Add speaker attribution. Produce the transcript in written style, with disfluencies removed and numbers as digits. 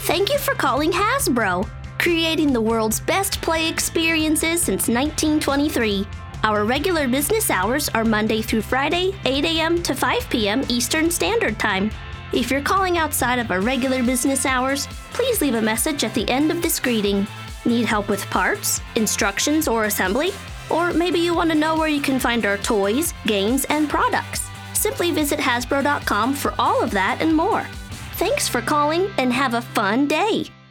Speaker 1: Thank you for calling Hasbro, creating the world's best play experiences since 1923. Our regular business hours are Monday through Friday, 8 a.m. to 5 p.m. Eastern Standard Time. If you're calling outside of our regular business hours, please leave a message at the end of this greeting. Need help with parts, instructions, or assembly? Or maybe you want to know where you can find our toys, games, and products. Simply visit Hasbro.com for all of that and more. Thanks for calling and have a fun day!